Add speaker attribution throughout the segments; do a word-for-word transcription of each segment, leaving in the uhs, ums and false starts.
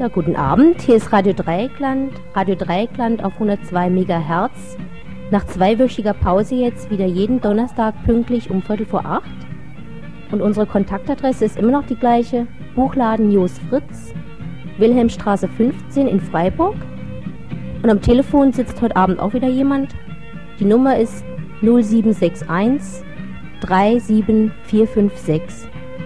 Speaker 1: Ja, guten Abend, hier ist Radio Dreieckland, Radio Dreieckland auf hundertzwei Megahertz. Nach zweiwöchiger Pause jetzt wieder jeden Donnerstag pünktlich um Viertel vor acht. Und unsere Kontaktadresse ist immer noch die gleiche, Buchladen Jos Fritz, Wilhelmstraße fünfzehn in Freiburg. Und am Telefon sitzt heute Abend auch wieder jemand. Die Nummer ist null sieben sechs eins drei sieben vier fünf sechs.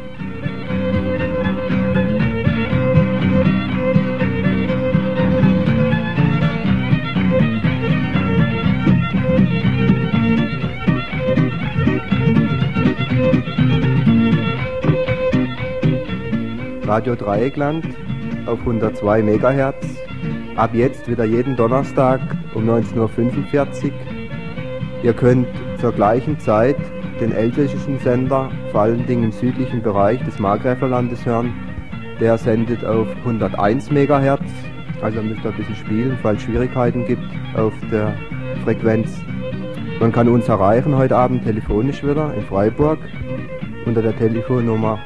Speaker 2: Radio Dreieckland auf hundertzwei Megahertz. Ab jetzt wieder jeden Donnerstag um neunzehn Uhr fünfundvierzig. Ihr könnt zur gleichen Zeit den elsässischen Sender, vor allen Dingen im südlichen Bereich des Markgräflerlandes hören. Der sendet auf hunderteins Megahertz. Also müsst ihr ein bisschen spielen, falls es Schwierigkeiten gibt auf der Frequenz. Man kann uns erreichen heute Abend telefonisch wieder in Freiburg unter der Telefonnummer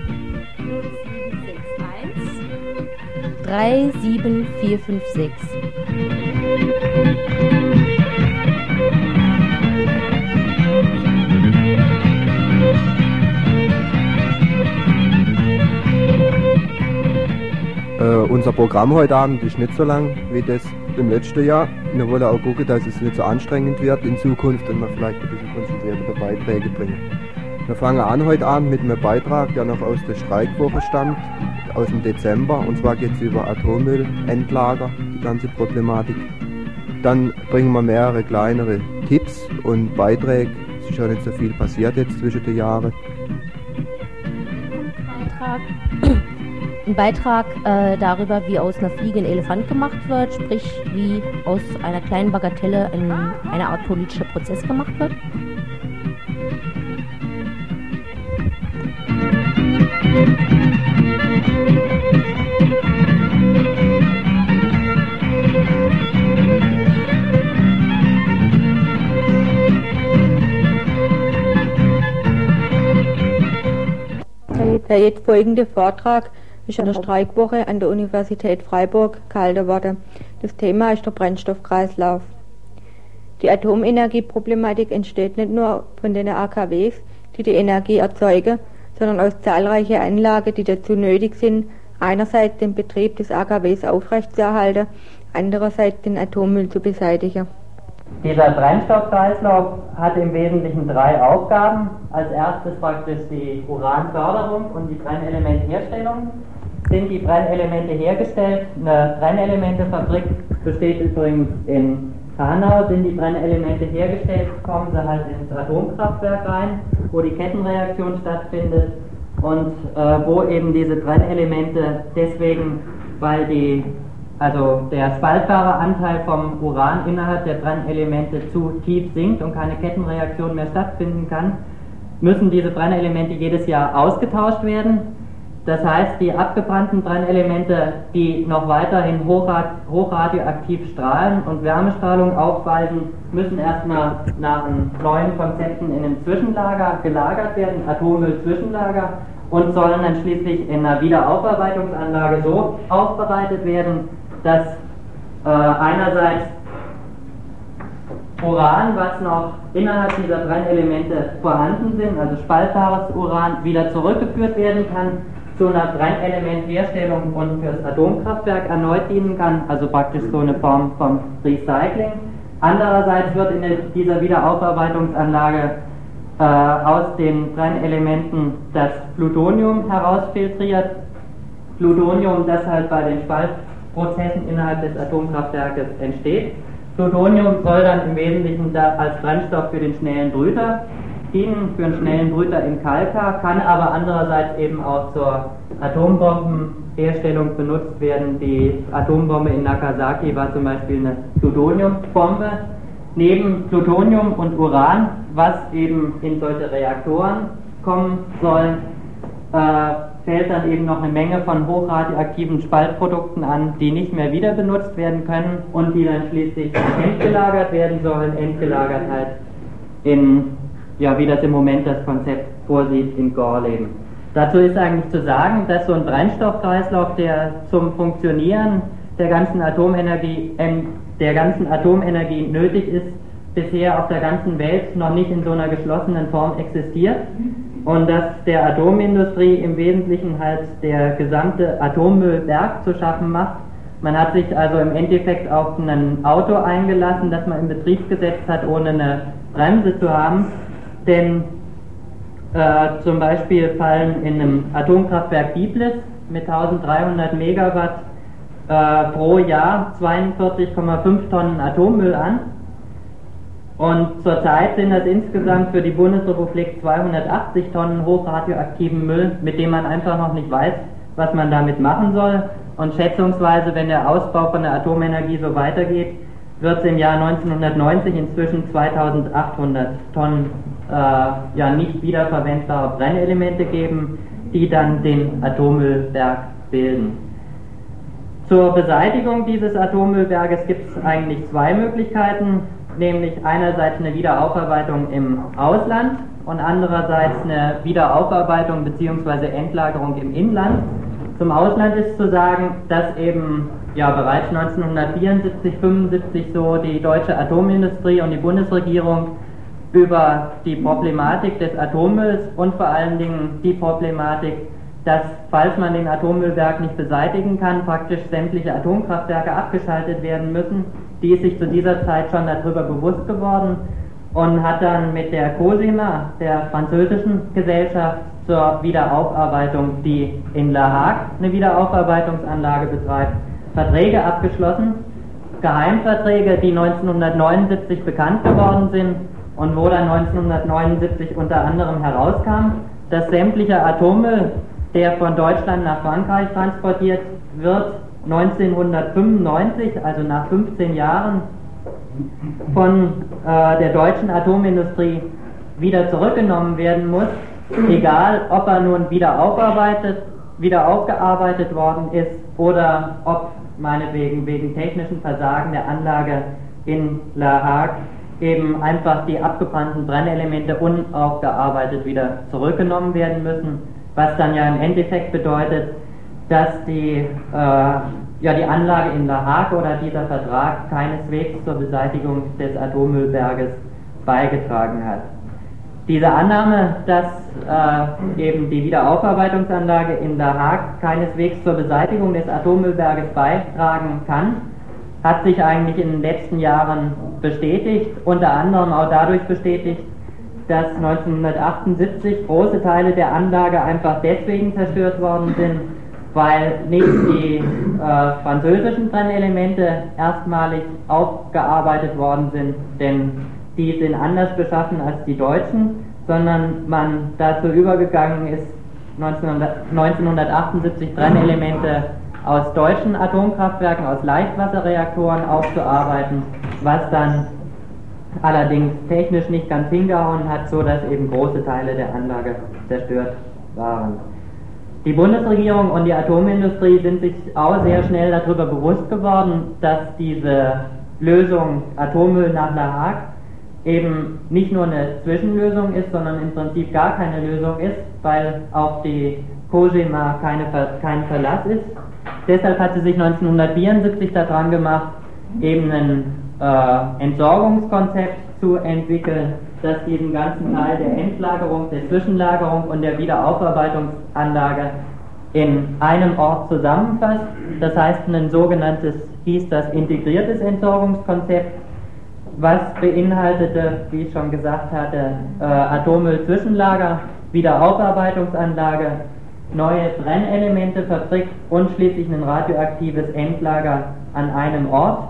Speaker 1: drei sieben vier fünf sechs.
Speaker 2: Äh, unser Programm heute Abend ist nicht so lang wie das im letzten Jahr. Wir wollen auch gucken, dass es nicht so anstrengend wird in Zukunft und wir vielleicht ein bisschen konzentriertere Beiträge bringen. Wir fangen an heute Abend mit einem Beitrag, der noch aus der Streikwoche stammt, aus dem Dezember, und zwar geht es über Atommüllendlager, die ganze Problematik. Dann bringen wir mehrere kleinere Tipps und Beiträge. Es ist ja nicht so viel passiert jetzt zwischen den Jahren.
Speaker 1: Beitrag. Ein Beitrag äh, darüber, wie aus einer Fliege ein Elefant gemacht wird, sprich wie aus einer kleinen Bagatelle ein, eine Art politischer Prozess gemacht wird.
Speaker 3: Der jetzt folgende Vortrag ist an der Streikwoche an der Universität Freiburg gehalten worden. Das Thema ist der Brennstoffkreislauf. Die Atomenergieproblematik entsteht nicht nur von den A K Ws, die die Energie erzeugen, sondern aus zahlreichen Anlagen, die dazu nötig sind, einerseits den Betrieb des A K Ws aufrechtzuerhalten, andererseits den Atommüll zu beseitigen.
Speaker 4: Dieser Brennstoffkreislauf hat im Wesentlichen drei Aufgaben. Als erstes praktisch die Uranförderung und die Brennelementherstellung. Sind die Brennelemente hergestellt? Eine Brennelementefabrik besteht übrigens in Hanau. Sind die Brennelemente hergestellt, kommen sie halt ins Atomkraftwerk rein, wo die Kettenreaktion stattfindet und äh, wo eben diese Brennelemente deswegen, weil die also der spaltbare Anteil vom Uran innerhalb der Brennelemente zu tief sinkt und keine Kettenreaktion mehr stattfinden kann, müssen diese Brennelemente jedes Jahr ausgetauscht werden. Das heißt, die abgebrannten Brennelemente, die noch weiterhin hochrad hochradioaktiv strahlen und Wärmestrahlung aufweisen, müssen erstmal nach neuen Konzepten in einem Zwischenlager gelagert werden, Atommüll-Zwischenlager, und sollen dann schließlich in einer Wiederaufarbeitungsanlage so aufbereitet werden, dass äh, einerseits Uran, was noch innerhalb dieser Brennelemente vorhanden sind, also spaltbares Uran, wieder zurückgeführt werden kann zu einer Brennelementherstellung und fürs Atomkraftwerk erneut dienen kann, also praktisch so eine Form von Recycling. Andererseits wird in dieser Wiederaufarbeitungsanlage äh, aus den Brennelementen das Plutonium herausfiltriert. Plutonium, das halt bei den Spaltprozessen innerhalb des Atomkraftwerkes entsteht. Plutonium soll dann im Wesentlichen da als Brennstoff für den schnellen Brüter dienen, für einen schnellen Brüter in Kalkar, kann aber andererseits eben auch zur Atombombenherstellung benutzt werden. Die Atombombe in Nagasaki war zum Beispiel eine Plutoniumbombe. Neben Plutonium und Uran, was eben in solche Reaktoren kommen soll, äh, fällt dann eben noch eine Menge von hochradioaktiven Spaltprodukten an, die nicht mehr wieder benutzt werden können und die dann schließlich entgelagert werden sollen, entgelagert halt in, ja, wie das im Moment das Konzept vorsieht, in Gorleben. Dazu ist eigentlich zu sagen, dass so ein Brennstoffkreislauf, der zum Funktionieren der ganzen Atomenergie, äh, der ganzen Atomenergie nötig ist, bisher auf der ganzen Welt noch nicht in so einer geschlossenen Form existiert und dass der Atomindustrie im Wesentlichen halt der gesamte Atommüllberg zu schaffen macht. Man hat sich also im Endeffekt auf ein Auto eingelassen, das man in Betrieb gesetzt hat, ohne eine Bremse zu haben, denn äh, zum Beispiel fallen in einem Atomkraftwerk Biblis mit dreizehnhundert Megawatt äh, pro Jahr zweiundvierzig Komma fünf Tonnen Atommüll an. Und zurzeit sind das insgesamt für die Bundesrepublik zweihundertachtzig Tonnen hochradioaktiven Müll, mit dem man einfach noch nicht weiß, was man damit machen soll. Und schätzungsweise, wenn der Ausbau von der Atomenergie so weitergeht, wird es im Jahr neunzehnhundertneunzig inzwischen zweitausendachthundert Tonnen äh, ja nicht wiederverwendbare Brennelemente geben, die dann den Atommüllberg bilden. Zur Beseitigung dieses Atommüllberges gibt es eigentlich zwei Möglichkeiten, nämlich einerseits eine Wiederaufarbeitung im Ausland und andererseits eine Wiederaufarbeitung bzw. Endlagerung im Inland. Zum Ausland ist zu sagen, dass eben ja bereits neunzehnhundertvierundsiebzig, fünfundsiebzig so die deutsche Atomindustrie und die Bundesregierung über die Problematik des Atommülls und vor allen Dingen die Problematik, dass, falls man den Atommüllberg nicht beseitigen kann, praktisch sämtliche Atomkraftwerke abgeschaltet werden müssen. Die ist sich zu dieser Zeit schon darüber bewusst geworden und hat dann mit der COSIMA, der französischen Gesellschaft zur Wiederaufarbeitung, die in La Hague eine Wiederaufarbeitungsanlage betreibt, Verträge abgeschlossen, Geheimverträge, die neunzehnhundertneunundsiebzig bekannt geworden sind und wo dann neunzehnhundertneunundsiebzig unter anderem herauskam, dass sämtlicher Atommüll, der von Deutschland nach Frankreich transportiert wird, neunzehnhundertfünfundneunzig, also nach fünfzehn Jahren, von äh, der deutschen Atomindustrie wieder zurückgenommen werden muss, egal ob er nun wieder aufarbeitet, wieder aufgearbeitet worden ist oder ob meinetwegen wegen technischen Versagen der Anlage in La Hague eben einfach die abgebrannten Brennelemente unaufgearbeitet wieder zurückgenommen werden müssen, was dann ja im Endeffekt bedeutet, dass die, äh, ja, die Anlage in La Hague oder dieser Vertrag keineswegs zur Beseitigung des Atommüllberges beigetragen hat. Diese Annahme, dass äh, eben die Wiederaufarbeitungsanlage in La Hague keineswegs zur Beseitigung des Atommüllberges beitragen kann, hat sich eigentlich in den letzten Jahren bestätigt, unter anderem auch dadurch bestätigt, dass neunzehnhundertachtundsiebzig große Teile der Anlage einfach deswegen zerstört worden sind, weil nicht die äh, französischen Brennelemente erstmalig aufgearbeitet worden sind, denn die sind anders beschaffen als die deutschen, sondern man dazu übergegangen ist, neunzehnhundertachtundsiebzig Brennelemente aus deutschen Atomkraftwerken, aus Leichtwasserreaktoren aufzuarbeiten, was dann allerdings technisch nicht ganz hingehauen hat, so dass eben große Teile der Anlage zerstört waren. Die Bundesregierung und die Atomindustrie sind sich auch sehr schnell darüber bewusst geworden, dass diese Lösung Atommüll nach La Hague eben nicht nur eine Zwischenlösung ist, sondern im Prinzip gar keine Lösung ist, weil auf die COSIMA keine, kein Verlass ist. Deshalb hat sie sich neunzehnhundertvierundsiebzig daran gemacht, eben ein äh, Entsorgungskonzept zu entwickeln, das diesen ganzen Teil der Endlagerung, der Zwischenlagerung und der Wiederaufarbeitungsanlage in einem Ort zusammenfasst. Das heißt, ein sogenanntes, hieß das integriertes Entsorgungskonzept, was beinhaltete, wie ich schon gesagt hatte, äh, Atommüll-Zwischenlager, Wiederaufarbeitungsanlage, neue Brennelementefabrik und schließlich ein radioaktives Endlager an einem Ort.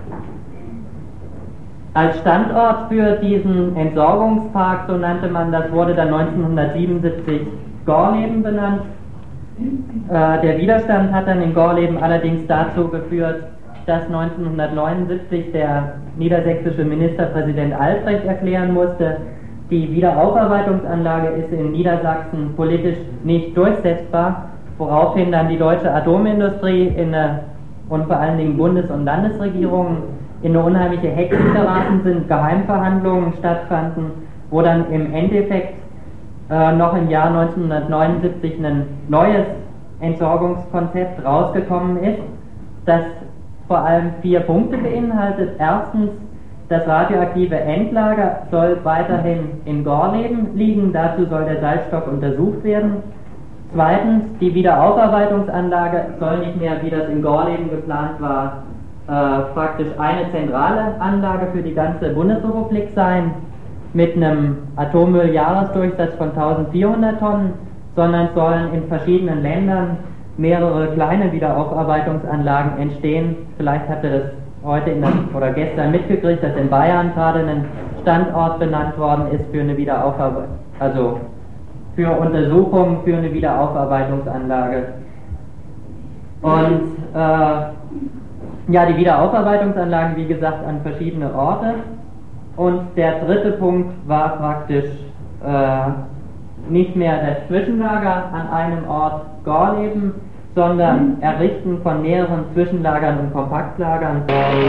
Speaker 4: Als Standort für diesen Entsorgungspark, so nannte man das, wurde dann neunzehnhundertsiebenundsiebzig Gorleben benannt. Äh, der Widerstand hat dann in Gorleben allerdings dazu geführt, dass neunzehnhundertneunundsiebzig der niedersächsische Ministerpräsident Albrecht erklären musste, die Wiederaufarbeitungsanlage ist in Niedersachsen politisch nicht durchsetzbar, woraufhin dann die deutsche Atomindustrie in eine, und vor allen Dingen Bundes- und Landesregierungen in eine unheimliche Hektik geraten sind, Geheimverhandlungen stattfanden, wo dann im Endeffekt äh, noch im Jahr neunzehnhundertneunundsiebzig ein neues Entsorgungskonzept rausgekommen ist, das vor allem vier Punkte beinhaltet. Erstens, das radioaktive Endlager soll weiterhin in Gorleben liegen, dazu soll der Salzstock untersucht werden. Zweitens, die Wiederaufarbeitungsanlage soll nicht mehr, wie das in Gorleben geplant war, äh, praktisch eine zentrale Anlage für die ganze Bundesrepublik sein, mit einem Atommülljahresdurchsatz von eintausendvierhundert Tonnen, sondern sollen in verschiedenen Ländern mehrere kleine Wiederaufarbeitungsanlagen entstehen. Vielleicht habt ihr das heute in der, oder gestern mitgekriegt, dass in Bayern gerade ein Standort benannt worden ist für eine Wiederaufarbeitung, also für Untersuchungen für eine Wiederaufarbeitungsanlage. Und äh, ja, die Wiederaufarbeitungsanlagen, wie gesagt, an verschiedene Orte. Und der dritte Punkt war praktisch äh, nicht mehr das Zwischenlager an einem Ort Gorleben, sondern Errichten von mehreren Zwischenlagern und Kompaktlagern.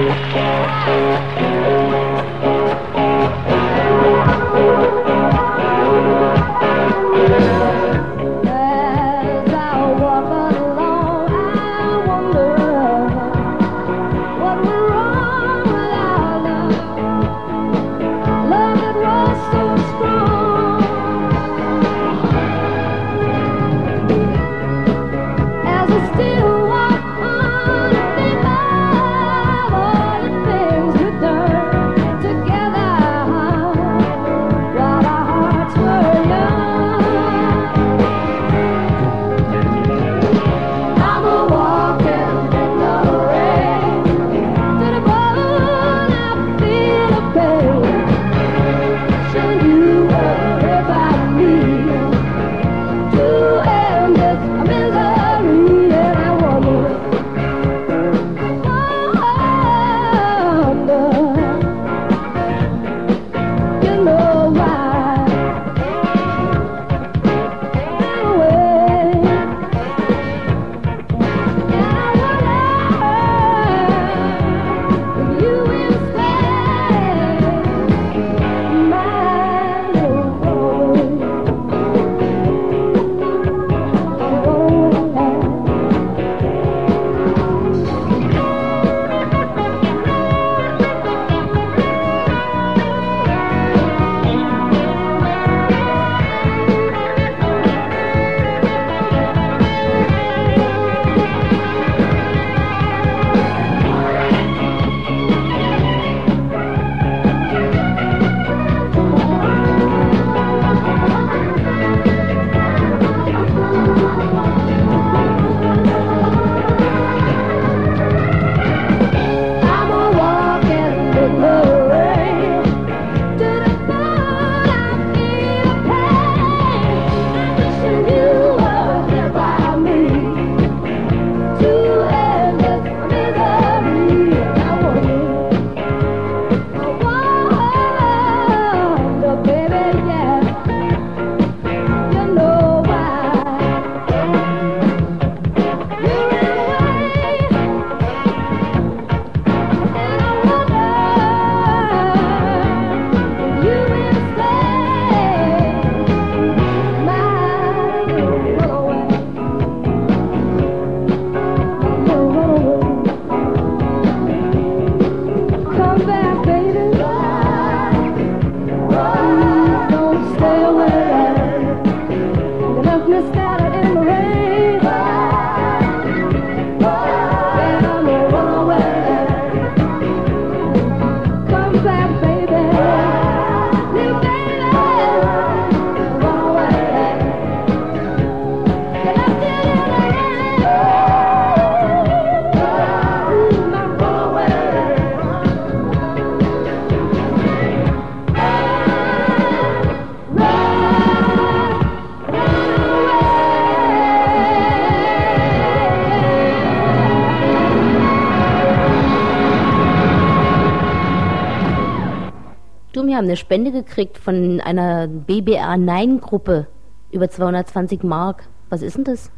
Speaker 1: Wir haben eine Spende gekriegt von einer B B R Nein Gruppe über zweihundertzwanzig Mark. Was ist denn das?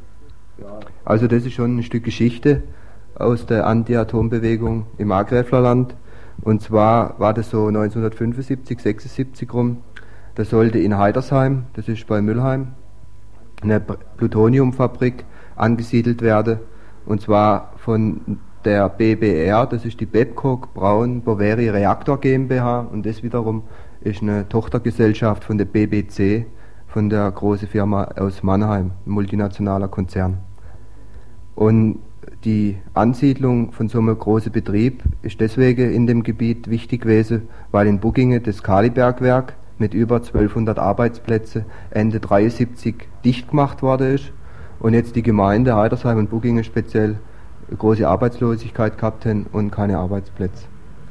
Speaker 2: Also das ist schon ein Stück Geschichte aus der Anti-Atom-Bewegung im Markgräflerland. Und zwar war das so neunzehnhundertfünfundsiebzig, sechsundsiebzig rum. Da sollte in Heidersheim, das ist bei Mülheim, eine Plutoniumfabrik angesiedelt werden, und zwar von der B B R, das ist die Babcock Brown Boveri Reaktor GmbH, und das wiederum ist eine Tochtergesellschaft von der B B C, von der großen Firma aus Mannheim, ein multinationaler Konzern. Und die Ansiedlung von so einem großen Betrieb ist deswegen in dem Gebiet wichtig gewesen, weil in Buggingen das Kalibergwerk mit über zwölfhundert Arbeitsplätzen Ende dreiundsiebzig dicht gemacht worden ist und jetzt die Gemeinde Heidersheim und Buggingen speziell große Arbeitslosigkeit gehabt haben und keine Arbeitsplätze.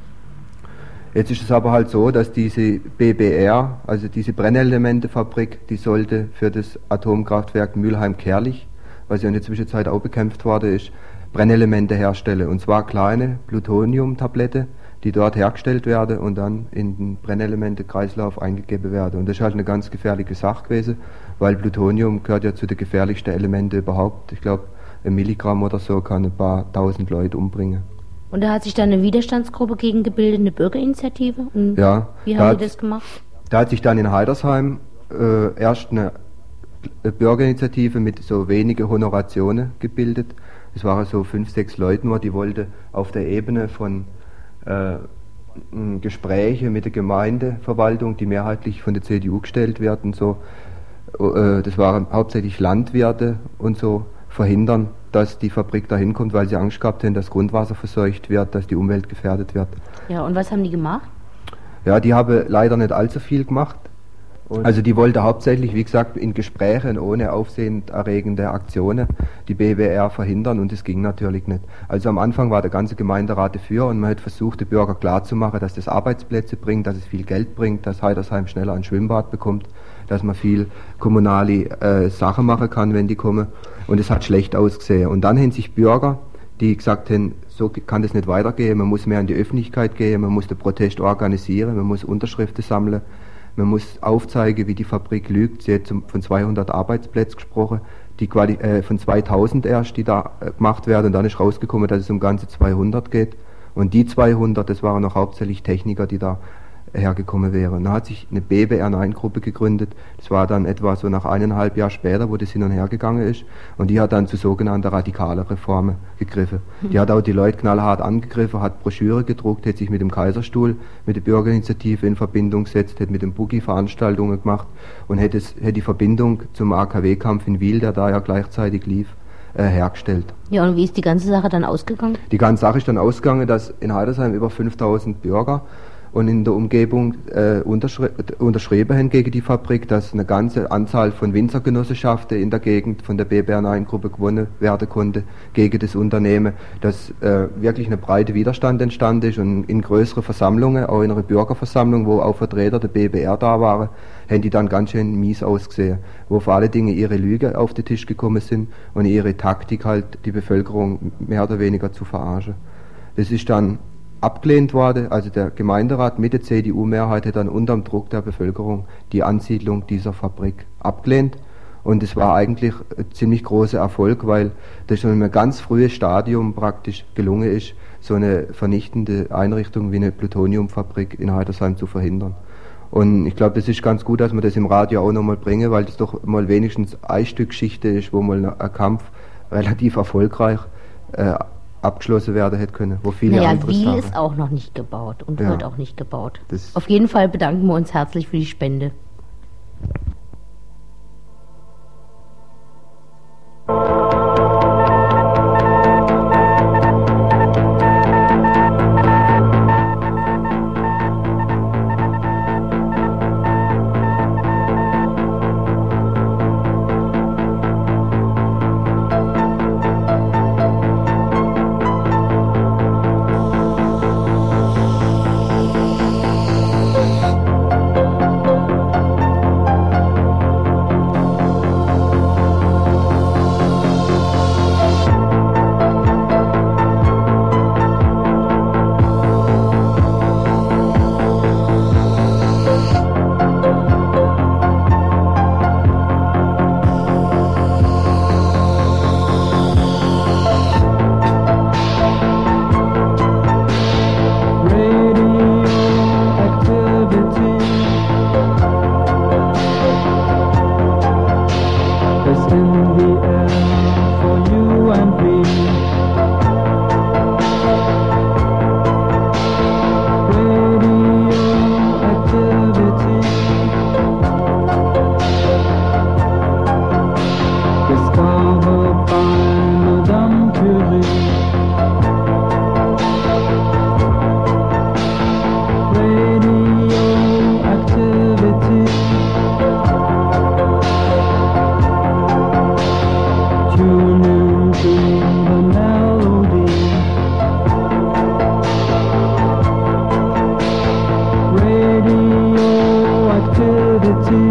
Speaker 2: Jetzt ist es aber halt so, dass diese B B R, also diese Brennelementefabrik, die sollte für das Atomkraftwerk Mülheim-Kärlich, was ja in der Zwischenzeit auch bekämpft worden ist, Brennelemente herstellen. Und zwar kleine Plutoniumtablette, die dort hergestellt werden und dann in den Brennelementekreislauf eingegeben werden. Und das ist halt eine ganz gefährliche Sache gewesen, weil Plutonium gehört ja zu den gefährlichsten Elementen überhaupt. Ich glaube, ein Milligramm oder so kann ein paar tausend Leute umbringen.
Speaker 1: Und da hat sich dann eine Widerstandsgruppe gegen gebildet, eine Bürgerinitiative? Und
Speaker 2: ja.
Speaker 1: Wie haben die das gemacht?
Speaker 2: Da hat sich dann in Heidersheim äh, erst eine Bürgerinitiative mit so wenige Honorationen gebildet. Es waren so fünf, sechs Leute nur, die wollten auf der Ebene von äh, Gespräche mit der Gemeindeverwaltung, die mehrheitlich von der C D U gestellt werden, so, äh, das waren hauptsächlich Landwirte und so, verhindern, dass die Fabrik da hinkommt, weil sie Angst gehabt haben, dass Grundwasser verseucht wird, dass die Umwelt gefährdet wird.
Speaker 1: Ja, und was haben die gemacht?
Speaker 2: Ja, die haben leider nicht allzu viel gemacht. Und also die wollte hauptsächlich, wie gesagt, in Gesprächen ohne aufsehenerregende Aktionen die B B R verhindern, und das ging natürlich nicht. Also am Anfang war der ganze Gemeinderat dafür und man hat versucht, den Bürger klarzumachen, dass das Arbeitsplätze bringt, dass es viel Geld bringt, dass Heidersheim schneller ein Schwimmbad bekommt, dass man viel kommunale äh, Sachen machen kann, wenn die kommen, und es hat schlecht ausgesehen. Und dann haben sich Bürger, die gesagt haben, so kann das nicht weitergehen, man muss mehr in die Öffentlichkeit gehen, man muss den Protest organisieren, man muss Unterschriften sammeln, man muss aufzeigen, wie die Fabrik lügt. Sie hat von zweihundert Arbeitsplätzen gesprochen, die Quali äh, von zweitausend erst, die da äh, gemacht werden, und dann ist rausgekommen, dass es um ganze zweihundert geht. Und die zweihundert, das waren noch hauptsächlich Techniker, die da hergekommen wären. Dann hat sich eine B B R neun Gruppe gegründet. Das war dann etwa so nach eineinhalb Jahren später, wo das hin und her gegangen ist. Und die hat dann zu sogenannten radikalen Reformen gegriffen. Die hat auch die Leute knallhart angegriffen, hat Broschüre gedruckt, hat sich mit dem Kaiserstuhl, mit der Bürgerinitiative in Verbindung gesetzt, hat mit dem Boogie Veranstaltungen gemacht und hat, es, hat die Verbindung zum A K W-Kampf in Wil, der da ja gleichzeitig lief, äh, hergestellt.
Speaker 1: Ja, und wie ist die ganze Sache dann ausgegangen?
Speaker 2: Die ganze Sache ist dann ausgegangen, dass in Heidersheim über fünftausend Bürger und in der Umgebung äh, unterschri unterschrieben haben gegen die Fabrik, dass eine ganze Anzahl von Winzergenossenschaften in der Gegend von der B B R neun Gruppe gewonnen werden konnte gegen das Unternehmen, dass äh, wirklich eine breite Widerstand entstanden ist, und in größeren Versammlungen, auch in einer Bürgerversammlung, wo auch Vertreter der B B R da waren, haben die dann ganz schön mies ausgesehen, wo vor allen Dingen ihre Lüge auf den Tisch gekommen sind und ihre Taktik halt, die Bevölkerung mehr oder weniger zu verarschen. Das ist dann abgelehnt worden, also der Gemeinderat mit der C D U-Mehrheit hat dann unterm Druck der Bevölkerung die Ansiedlung dieser Fabrik abgelehnt, und es war eigentlich ein ziemlich großer Erfolg, weil das schon in einem ganz frühen Stadium praktisch gelungen ist, so eine vernichtende Einrichtung wie eine Plutoniumfabrik in Heidersheim zu verhindern. Und ich glaube, das ist ganz gut, dass wir das im Radio auch nochmal bringen, weil das doch mal wenigstens ein Stück Geschichte ist, wo mal ein Kampf relativ erfolgreich äh, abgeschlossen werden hätte können, wo viele
Speaker 1: naja,
Speaker 2: andere
Speaker 1: Wil
Speaker 2: Sachen.
Speaker 1: ist auch noch nicht gebaut und
Speaker 2: Ja.
Speaker 1: wird auch nicht gebaut.
Speaker 2: Das
Speaker 1: Auf jeden Fall bedanken wir uns herzlich für die Spende.
Speaker 5: tun.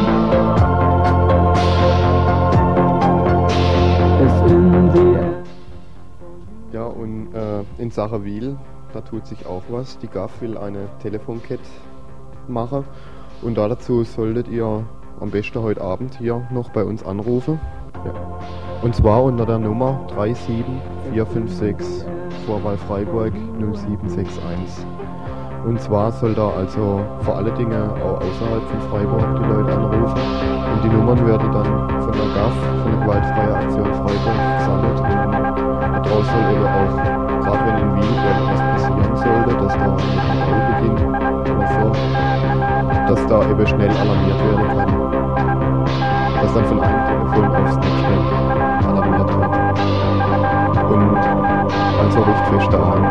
Speaker 5: Es in the end.
Speaker 2: Ja, und äh, in Sachen Wiel, da tut sich auch was. Die G A F will eine Telefonkette machen und dazu solltet ihr am besten heute Abend hier noch bei uns anrufen. Ja. Und zwar unter der Nummer drei sieben vier fünf sechs, Vorwahl Freiburg null sieben sechs eins. Und zwar soll da also vor allen Dingen auch außerhalb von Freiburg die Leute anrufen. Und die Nummern werden dann von der G A F, von der Gewaltfreie Aktion Freiburg, gesammelt. Und daraus soll eben auch, gerade wenn in Wien irgendwas passieren sollte, dass da ein Baubeginn oder so, dass da eben schnell alarmiert werden kann. Dass dann von einem Telefon aufs nächste alarmiert wird. Und also ruft fest an.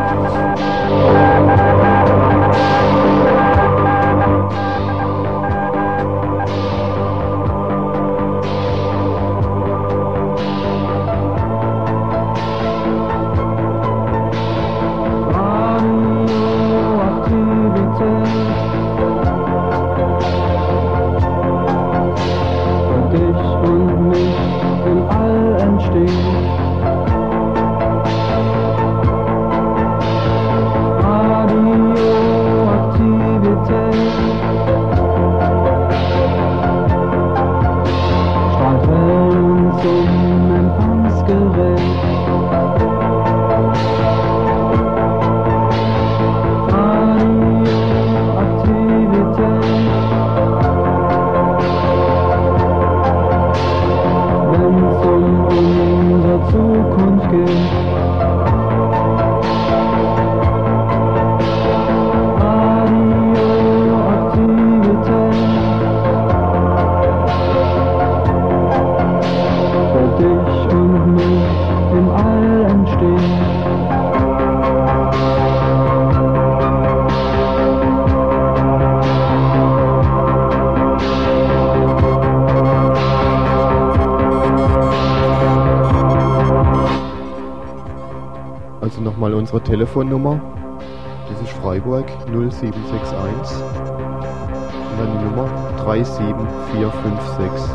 Speaker 2: Also nochmal unsere Telefonnummer, das ist Freiburg null sieben sechs eins und dann die Nummer drei sieben vier fünf sechs.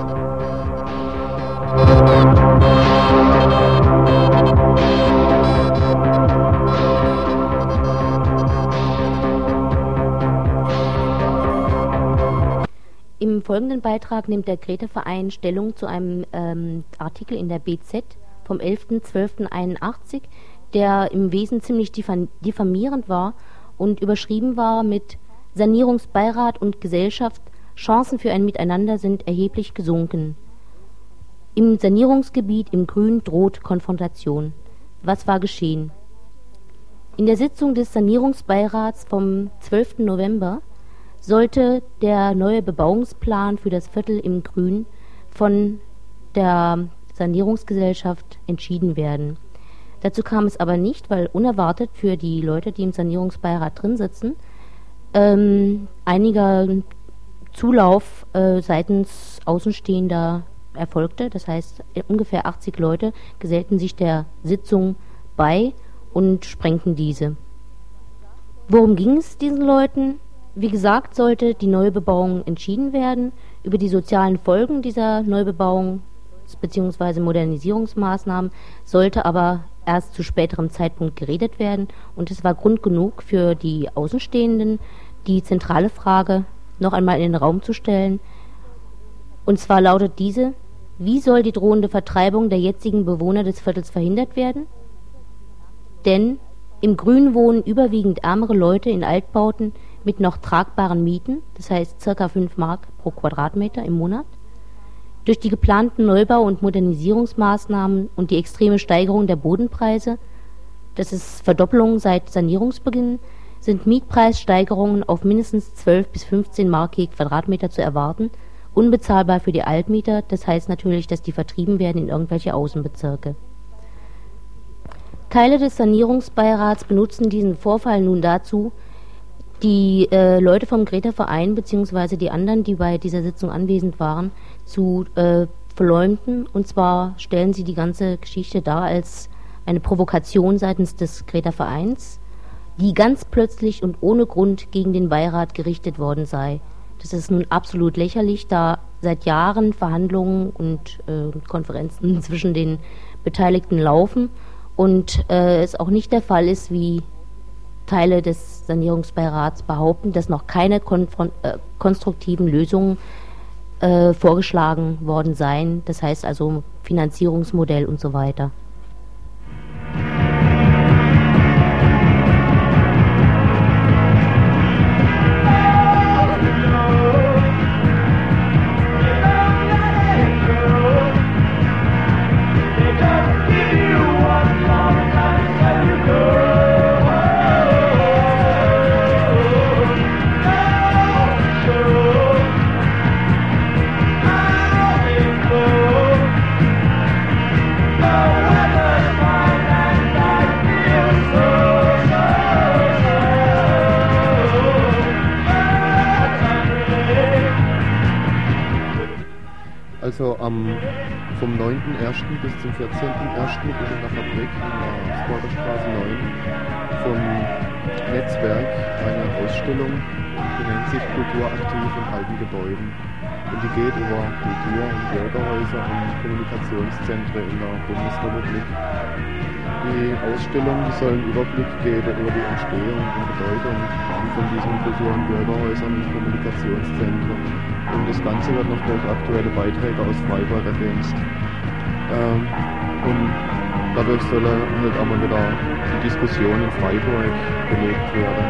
Speaker 1: Im folgenden Beitrag nimmt der Greta-Verein Stellung zu einem ähm, Artikel in der B Z vom elften zwölften einundachtzig, der im Wesen ziemlich diffam- diffamierend war und überschrieben war mit Sanierungsbeirat und Gesellschaft, Chancen für ein Miteinander sind erheblich gesunken. Im Sanierungsgebiet im Grün droht Konfrontation. Was war geschehen? In der Sitzung des Sanierungsbeirats vom zwölften November sollte der neue Bebauungsplan für das Viertel im Grün von der Sanierungsgesellschaft entschieden werden. Dazu kam es aber nicht, weil unerwartet für die Leute, die im Sanierungsbeirat drin sitzen, ähm, einiger Zulauf äh, seitens Außenstehender erfolgte. Das heißt, ungefähr achtzig Leute gesellten sich der Sitzung bei und sprengten diese. Worum ging es diesen Leuten? Wie gesagt, sollte die Neubebauung entschieden werden. Über die sozialen Folgen dieser Neubebauung bzw. Modernisierungsmaßnahmen sollte aber erst zu späterem Zeitpunkt geredet werden. Und es war Grund genug für die Außenstehenden, die zentrale Frage noch einmal in den Raum zu stellen. Und zwar lautet diese: Wie soll die drohende Vertreibung der jetzigen Bewohner des Viertels verhindert werden? Denn im Grün wohnen überwiegend ärmere Leute in Altbauten mit noch tragbaren Mieten, das heißt ca. fünf Mark pro Quadratmeter im Monat. Durch die geplanten Neubau- und Modernisierungsmaßnahmen und die extreme Steigerung der Bodenpreise, das ist Verdoppelung seit Sanierungsbeginn, sind Mietpreissteigerungen auf mindestens zwölf bis fünfzehn Mark je Quadratmeter zu erwarten, unbezahlbar für die Altmieter, das heißt natürlich, dass die vertrieben werden in irgendwelche Außenbezirke. Teile des Sanierungsbeirats benutzen diesen Vorfall nun dazu, die äh, Leute vom Greta-Verein bzw. die anderen, die bei dieser Sitzung anwesend waren, zu äh, verleumden. Und zwar stellen sie die ganze Geschichte dar als eine Provokation seitens des Greta-Vereins, die ganz plötzlich und ohne Grund gegen den Beirat gerichtet worden sei. Das ist nun absolut lächerlich, da seit Jahren Verhandlungen und äh, Konferenzen zwischen den Beteiligten laufen und äh, es auch nicht der Fall ist, wie Teile des Sanierungsbeirats behaupten, dass noch keine konfron- äh, konstruktiven Lösungen äh, vorgeschlagen worden seien. Das heißt also Finanzierungsmodell und so weiter.
Speaker 6: Also am, vom neunten ersten bis zum vierzehnten ersten ist in der Fabrik in der Sporterstraße neun vom Netzwerk eine Ausstellung, die nennt sich Kulturaktiv in alten Gebäuden. Und die geht über Kultur- und Bürgerhäuser und Kommunikationszentren in der Bundesrepublik. Die Ausstellung die soll einen Überblick geben über die Entstehung und Bedeutung von diesen Kultur- und Bürgerhäusern und Kommunikationszentren. Und das Ganze wird noch durch aktuelle Beiträge aus Freiburg ergänzt. Ähm, und dadurch soll halt auch mal wieder die Diskussion in Freiburg belegt werden.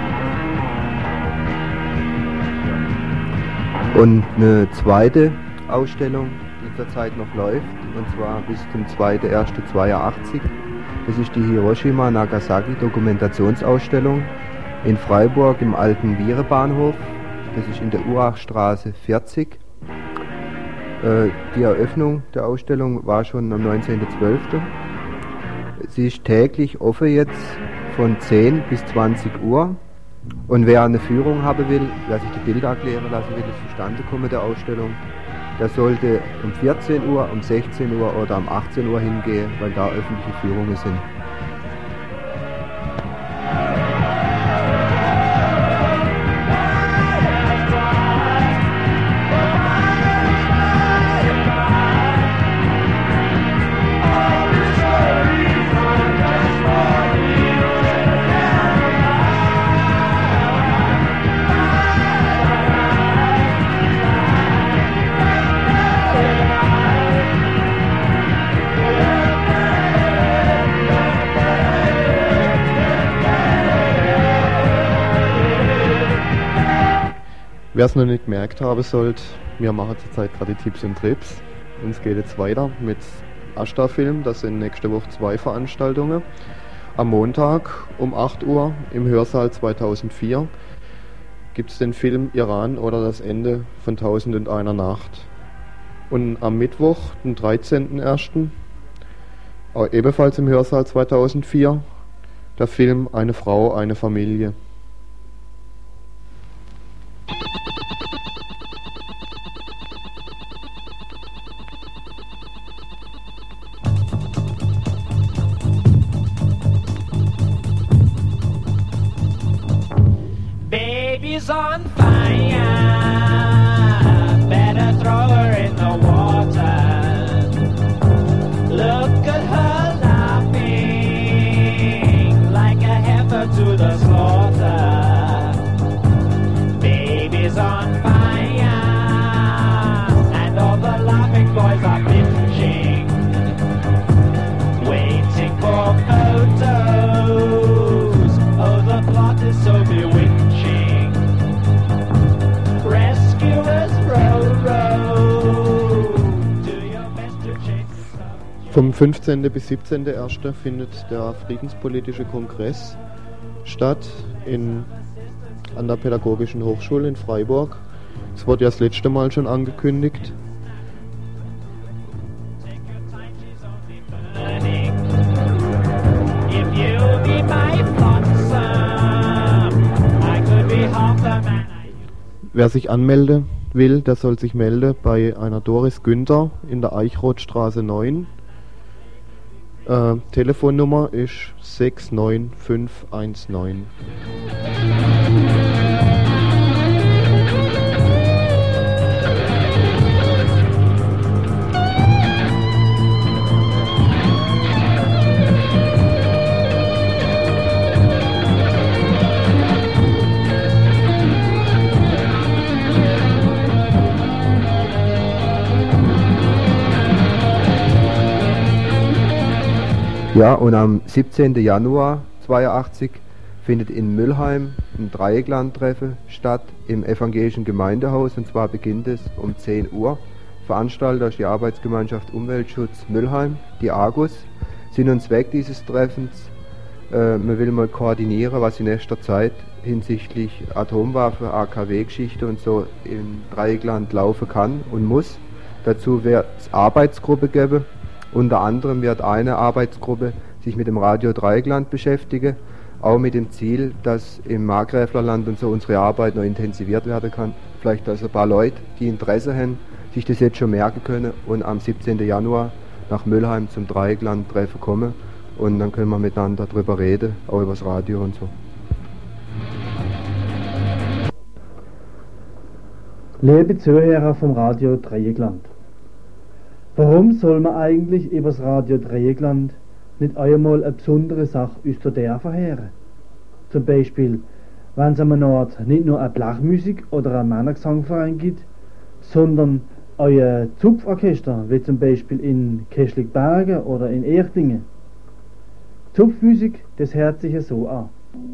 Speaker 2: Und eine zweite Ausstellung, die zurzeit noch läuft, und zwar bis zum zweiten ersten zweiundachtzig. Das ist die Hiroshima-Nagasaki Dokumentationsausstellung in Freiburg im alten Viere-Bahnhof. Das ist in der Urachstraße vierzig. Äh, die Eröffnung der Ausstellung war schon am neunzehnten zwölften Sie ist täglich offen jetzt von zehn bis zwanzig Uhr. Und wer eine Führung haben will, wer sich die Bilder erklären lassen will, das Zustandekommen der Ausstellung, der sollte um vierzehn Uhr, um sechzehn Uhr oder um achtzehn Uhr hingehen, weil da öffentliche Führungen sind.
Speaker 6: Wer es noch nicht gemerkt haben sollte, wir machen zurzeit gerade die Tipps und Trips. Und es geht jetzt weiter mit Ashta-Film. Das sind nächste Woche zwei Veranstaltungen. Am Montag um acht Uhr im Hörsaal zweitausendvier gibt es den Film Iran oder das Ende von Tausend und einer Nacht. Und am Mittwoch, den dreizehnten ersten ebenfalls im Hörsaal zweitausendvier, der Film Eine Frau, eine Familie.
Speaker 7: Baby's on fire, better throw her in the water. Look at her laughing like a heifer to the slaughter. Baby's on fire, and all the laughing boys are bitching, waiting for photos. Oh, the plot is so bewitching.
Speaker 6: Vom fünfzehnten bis siebzehnten ersten findet der Friedenspolitische Kongress statt in, an der Pädagogischen Hochschule in Freiburg. Es wurde ja das letzte Mal schon angekündigt. Wer sich anmelden will, der soll sich melden bei einer Doris Günther in der Eichrothstraße neun. Äh, Telefonnummer ist sechs neun fünf eins neun.
Speaker 2: Ja, und am siebzehnten Januar zweiundachtzig findet in Müllheim ein Dreieckland-Treffen statt im evangelischen Gemeindehaus, und zwar beginnt es um zehn Uhr. Veranstalter ist die Arbeitsgemeinschaft Umweltschutz Müllheim, die Argus. Sinn und Zweck dieses Treffens, äh, man will mal koordinieren, was in nächster Zeit hinsichtlich Atomwaffe, A K W-Geschichte und so im Dreieckland laufen kann und muss. Dazu wird es Arbeitsgruppe geben. Unter anderem wird eine Arbeitsgruppe sich mit dem Radio Dreieckland beschäftigen, auch mit dem Ziel, dass im Markgräflerland und so unsere Arbeit noch intensiviert werden kann. Vielleicht dass ein paar Leute, die Interesse haben, sich das jetzt schon merken können und am siebzehnten Januar nach Müllheim zum Dreieckland-Treffen kommen, und dann können wir miteinander darüber reden, auch übers Radio und so.
Speaker 8: Liebe Zuhörer vom Radio Dreieckland, warum soll man eigentlich übers Radio Dreieckland nicht einmal eine besondere Sache aus der D R verheeren? Zum Beispiel, wenn es am Ort nicht nur eine Blechmusik oder einen Männergesangverein gibt, sondern euer Zupforchester, wie zum Beispiel in Keschligbergen oder in Erchtingen. Zupfmusik, das hört sich ja so an.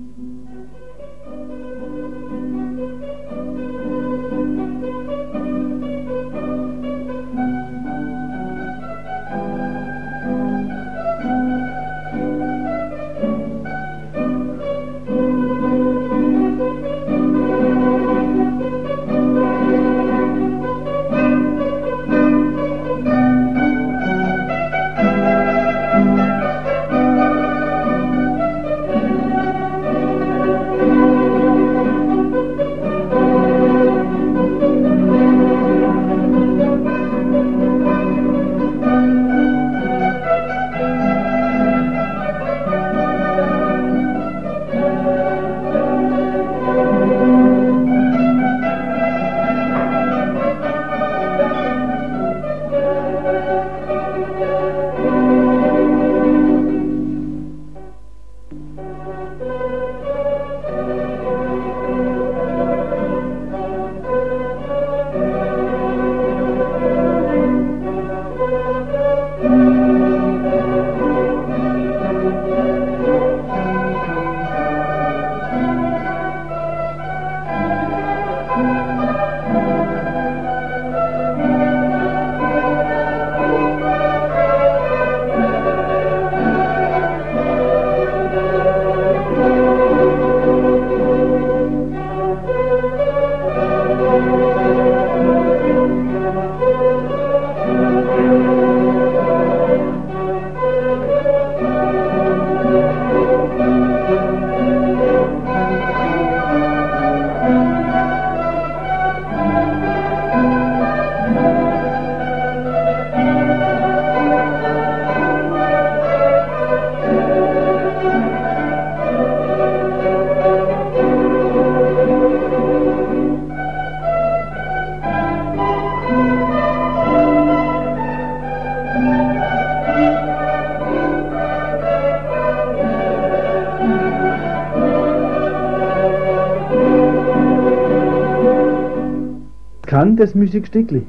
Speaker 8: Kann das Musikstückli?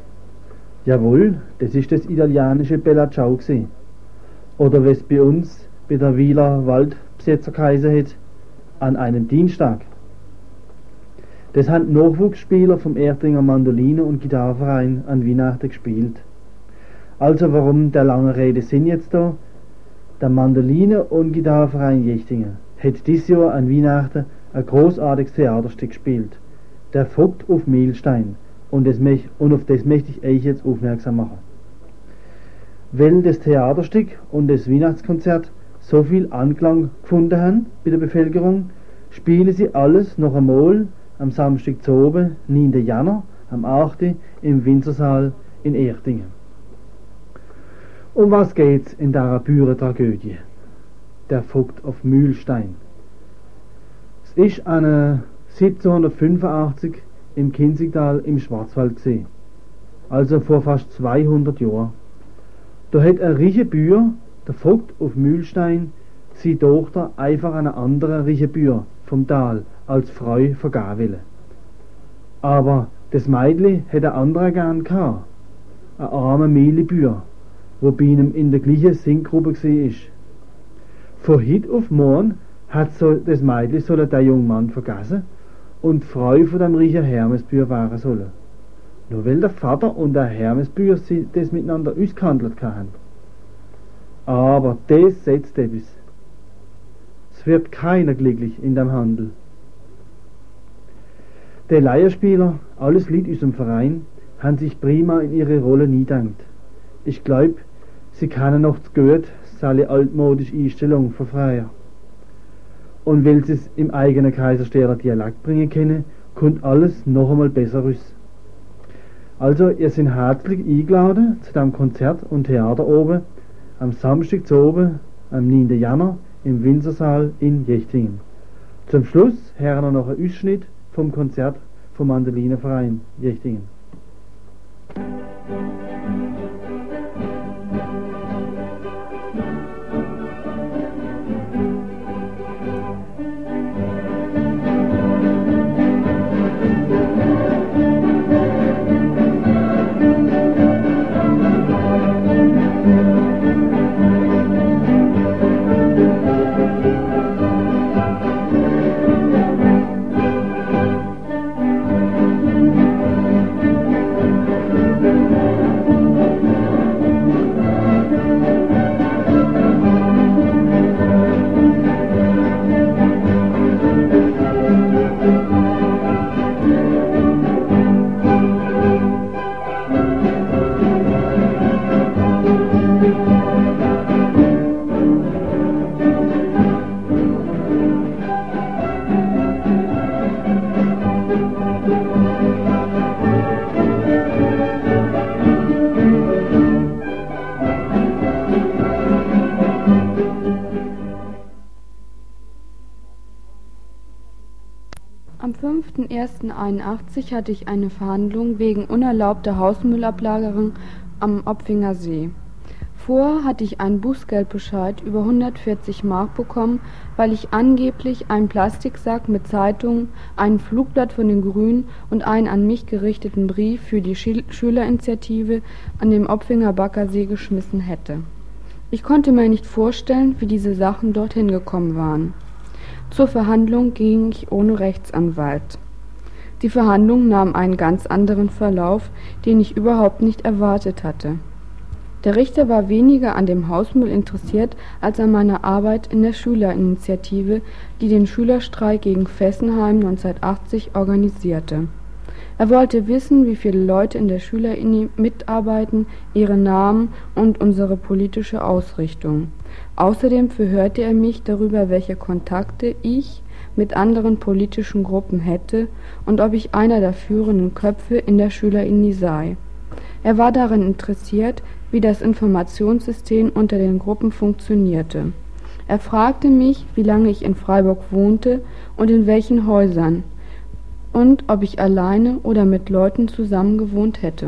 Speaker 8: Jawohl, das ist das italienische Bella Ciao gewesen. Oder was bei uns bei der Wieler Waldbesetzer geheißen hat, an einem Dienstag. Das haben Nachwuchsspieler vom Erdinger Mandoline- und Gitarrenverein an Weihnachten gespielt. Also warum der lange Rede Sinn jetzt da? Der Mandoline- und Gitarrenverein Jechtingen hat dieses Jahr an Weihnachten ein großartiges Theaterstück gespielt. Der Vogt auf Mehlstein. Und, das mech, und auf das möchte ich euch jetzt aufmerksam machen. Weil das Theaterstück und das Weihnachtskonzert so viel Anklang gefunden haben bei der Bevölkerung, spielen sie alles noch einmal am Samstag zu oben, neunten Januar, am achten im Winzersaal in Erchtingen. Um was geht's in der Bührentragödie? Der Vogt auf Mühlstein. Es ist eine siebzehnhundertfünfundachtzig im Kinzigtal im Schwarzwald gesehen, also vor fast zweihundert Jahren. Da hat ein reicher Bauer, der Vogt auf Mühlstein, seine Tochter einfach an eine andere reiche Bauer vom Tal als Frau vergeben wollen. Aber das Meidli hat ein anderer gern gehabt, ein armer Mehlebauer, wo bei ihm in der gleichen Singgrube war. Von heute auf morgen hat so das Mädchen soll der junge Mann vergessen und die Frau von dem reichen Hermesbühr waren sollen. Nur weil der Vater und der Hermesbühr sie das miteinander ausgehandelt haben. Aber das setzt etwas. Es wird keiner glücklich in dem Handel. Die Leierspieler, alles Lied aus dem Verein, haben sich prima in ihre Rolle niedergedankt. Ich glaub, sie kennen noch zu gut seine altmodische Einstellung von Freier. Und weil sie es im eigenen Kaiserstädter Dialekt bringen können, kommt alles noch einmal besser raus. Also, ihr seid herzlich eingeladen zu dem Konzert und Theater oben, am Samstag zu oben, am neunten Januar, im Winzersaal in Jechtingen. Zum Schluss hören wir noch einen Ausschnitt vom Konzert vom Mandolinenverein Jechtingen.
Speaker 9: Am fünften ersten einundachtzig hatte ich eine Verhandlung wegen unerlaubter Hausmüllablagerung am Opfinger See. Vorher hatte ich einen Bußgeldbescheid über hundertvierzig Mark bekommen, weil ich angeblich einen Plastiksack mit Zeitungen, ein Flugblatt von den Grünen und einen an mich gerichteten Brief für die Schil- Schülerinitiative an den Opfinger Baggersee geschmissen hätte. Ich konnte mir nicht vorstellen, wie diese Sachen dorthin gekommen waren. Zur Verhandlung ging ich ohne Rechtsanwalt. Die Verhandlung nahm einen ganz anderen Verlauf, den ich überhaupt nicht erwartet hatte. Der Richter war weniger an dem Hausmüll interessiert als an meiner Arbeit in der Schülerinitiative, die den Schülerstreik gegen Fessenheim neunzehnhundertachtzig organisierte. Er wollte wissen, wie viele Leute in der Schüleruni mitarbeiten, ihre Namen und unsere politische Ausrichtung. Außerdem verhörte er mich darüber, welche Kontakte ich mit anderen politischen Gruppen hätte und ob ich einer der führenden Köpfe in der Schüleruni sei. Er war daran interessiert, wie das Informationssystem unter den Gruppen funktionierte. Er fragte mich, wie lange ich in Freiburg wohnte und in welchen Häusern und ob ich alleine oder mit Leuten zusammen gewohnt hätte.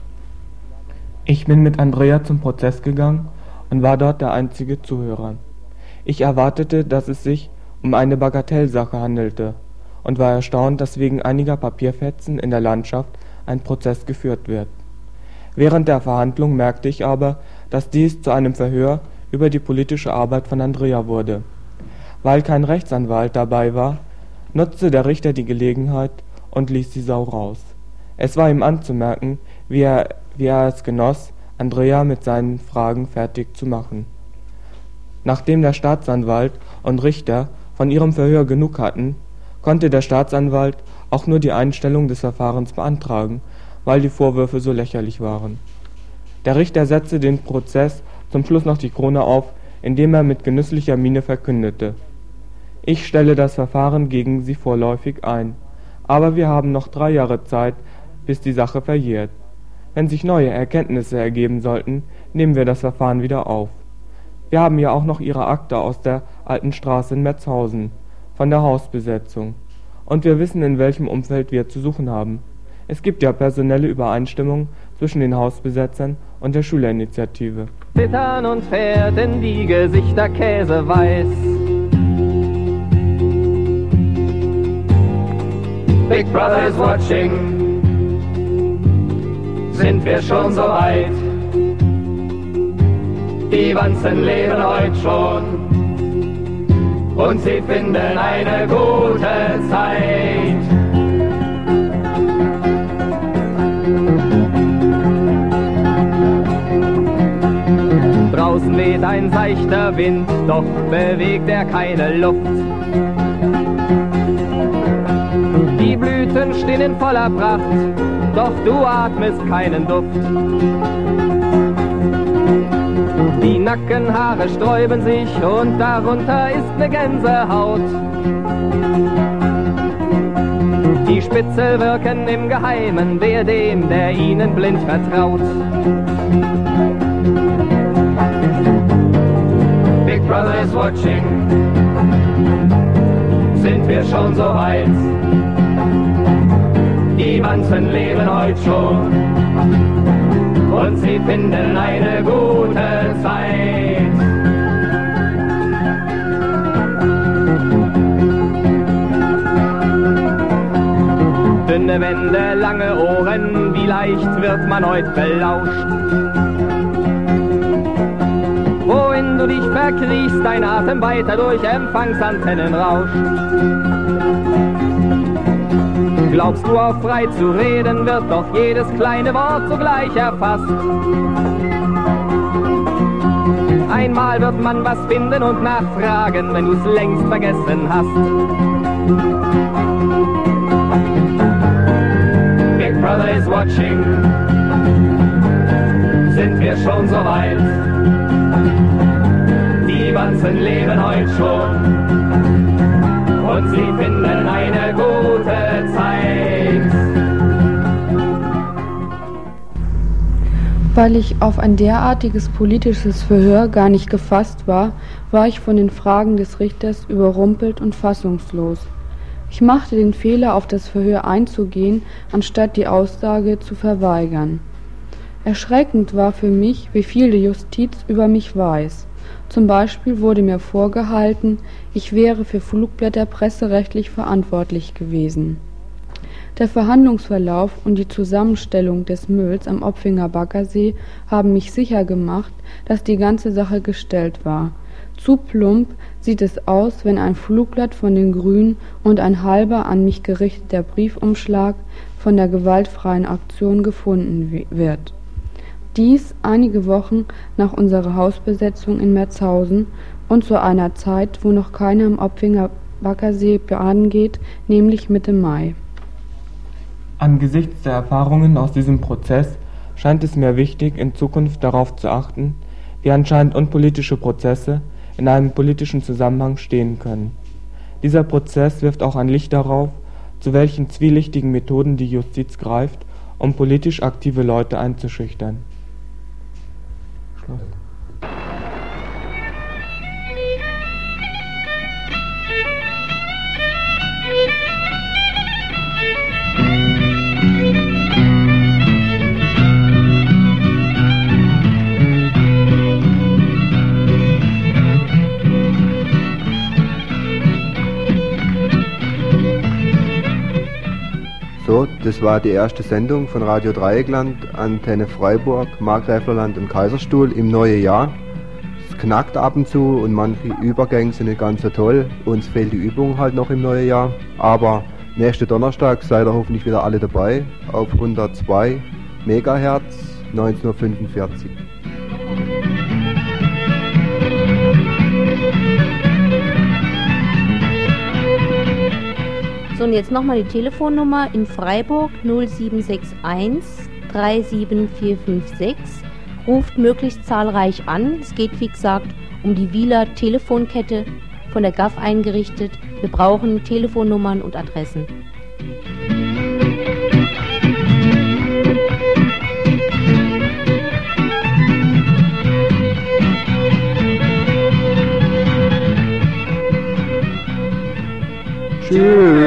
Speaker 10: Ich bin mit Andrea zum Prozess gegangen und war dort der einzige Zuhörer. Ich erwartete, dass es sich um eine Bagatellsache handelte und war erstaunt, dass wegen einiger Papierfetzen in der Landschaft ein Prozess geführt wird. Während der Verhandlung merkte ich aber, dass dies zu einem Verhör über die politische Arbeit von Andrea wurde. Weil kein Rechtsanwalt dabei war, nutzte der Richter die Gelegenheit und ließ die Sau raus. Es war ihm anzumerken, wie er, wie er es genoss, Andrea mit seinen Fragen fertig zu machen. Nachdem der Staatsanwalt und Richter von ihrem Verhör genug hatten, konnte der Staatsanwalt auch nur die Einstellung des Verfahrens beantragen, weil die Vorwürfe so lächerlich waren. Der Richter setzte den Prozess zum Schluss noch die Krone auf, indem er mit genüsslicher Miene verkündete: Ich stelle das Verfahren gegen Sie vorläufig ein, aber wir haben noch drei Jahre Zeit, bis die Sache verjährt. Wenn sich neue Erkenntnisse ergeben sollten, nehmen wir das Verfahren wieder auf. Wir haben ja auch noch Ihre Akte aus der Alten Straße in Metzhausen, von der Hausbesetzung. Und wir wissen, in welchem Umfeld wir zu suchen haben. Es gibt ja personelle Übereinstimmung zwischen den Hausbesetzern und der Schülerinitiative.
Speaker 7: Zittern uns werden die Gesichter käseweiß. Big Brother is watching. Sind wir schon so weit? Die Wanzen leben heute schon und sie finden eine gute Zeit. Draußen weht ein seichter Wind, doch bewegt er keine Luft. Die Blüten stehen in voller Pracht, doch du atmest keinen Duft. Die Nackenhaare sträuben sich und darunter ist ne Gänsehaut. Die Spitzel wirken im Geheimen, wer dem, der ihnen blind vertraut. Big Brother is watching, sind wir schon so weit? Die Wanzen leben heute schon und sie finden eine gute Zeit. Dünne Wände, lange Ohren, wie leicht wird man heute belauscht. Wohin du dich verkriechst, dein Atem weiter durch Empfangsantennen rauscht. Glaubst du, auf frei zu reden, wird doch jedes kleine Wort sogleich erfasst. Einmal wird man was finden und nachfragen, wenn du's längst vergessen hast. Big Brother is watching, sind wir schon so weit? Die Wanzen leben heute schon und sie finden eine gute Zeit.
Speaker 9: Weil ich auf ein derartiges politisches Verhör gar nicht gefasst war, war ich von den Fragen des Richters überrumpelt und fassungslos. Ich machte den Fehler, auf das Verhör einzugehen, anstatt die Aussage zu verweigern. Erschreckend war für mich, wie viel die Justiz über mich weiß. Zum Beispiel wurde mir vorgehalten, ich wäre für Flugblätter presserechtlich verantwortlich gewesen. Der Verhandlungsverlauf und die Zusammenstellung des Mülls am Opfinger Baggersee haben mich sicher gemacht, dass die ganze Sache gestellt war. Zu plump sieht es aus, wenn ein Flugblatt von den Grünen und ein halber an mich gerichteter Briefumschlag von der gewaltfreien Aktion gefunden wird. Dies einige Wochen nach unserer Hausbesetzung in Merzhausen und zu einer Zeit, wo noch keiner am Opfinger Baggersee baden geht, nämlich Mitte Mai.
Speaker 10: Angesichts der Erfahrungen aus diesem Prozess scheint es mir wichtig, in Zukunft darauf zu achten, wie anscheinend unpolitische Prozesse in einem politischen Zusammenhang stehen können. Dieser Prozess wirft auch ein Licht darauf, zu welchen zwielichtigen Methoden die Justiz greift, um politisch aktive Leute einzuschüchtern. Schluss.
Speaker 2: So, das war die erste Sendung von Radio Dreieckland, Antenne Freiburg, Markgräflerland und Kaiserstuhl im neuen Jahr. Es knackt ab und zu und manche Übergänge sind nicht ganz so toll. Uns fehlt die Übung halt noch im neuen Jahr. Aber nächsten Donnerstag seid ihr hoffentlich wieder alle dabei auf hundertzwei Megahertz, neunzehn Uhr fünfundvierzig.
Speaker 1: So, und jetzt nochmal die Telefonnummer in Freiburg null sieben sechs eins drei sieben vier fünf sechs. Ruft möglichst zahlreich an. Es geht, wie gesagt, um die Wieler Telefonkette, von der G A F eingerichtet. Wir brauchen Telefonnummern und Adressen.
Speaker 2: Tschüss.